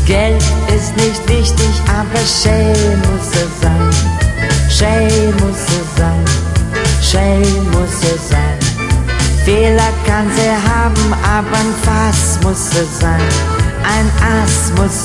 Geld ist nicht wichtig, aber schön muss es sein. Schön muss es sein, schön muss es sein. Fehler kann sie haben, aber ein Fass muss es sein. Ein Ass muss